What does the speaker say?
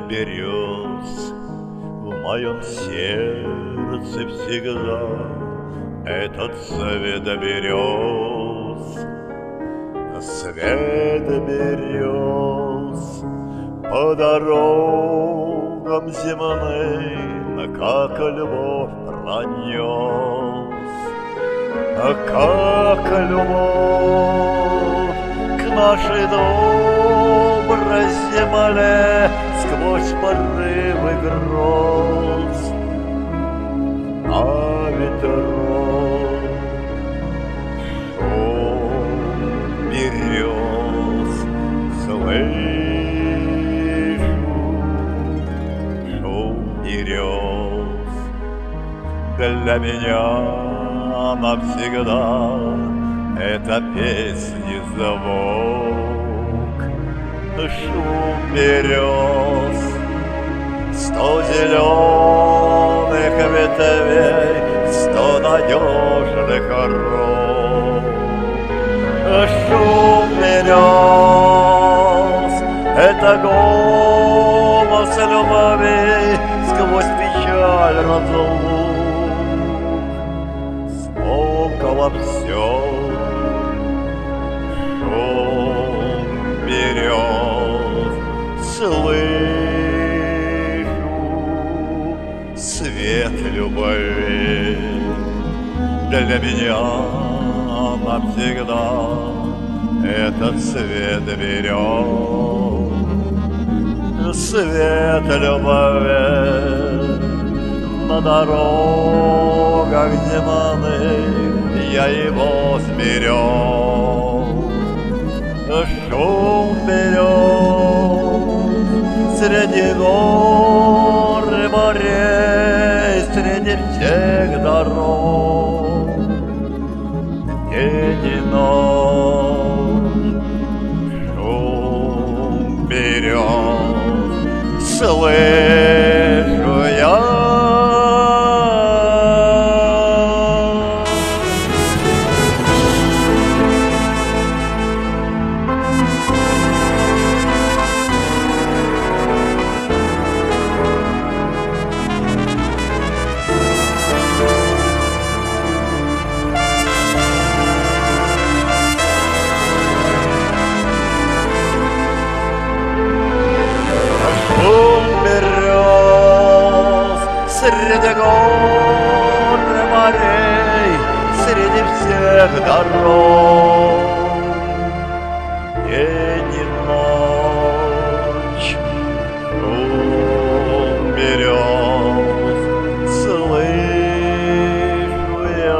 берез. В моем сердце всегда этот свет берез. Свет берез по дорогам земным, как любовь пронес. Как любовь к нашей доброй земле сквозь порывы гроз. А ветров шум берез слышу, шум берез для меня навсегда это песни звук. Шум берез, 100 зеленых ветвей, 100 надежных рук. Шум берез — это голос любви сквозь печаль разлук. Смолкло все, шум берез, слышу свет любви. Для меня навсегда этот свет берез, свет любви на дорогах земных я его сберег. Шум берез среди гор и морей, среди всех дорог, день и ночь. Шум берез слышу я. Среди гор и морей, среди всех дорог, день и ночь. Шум берез слышу я.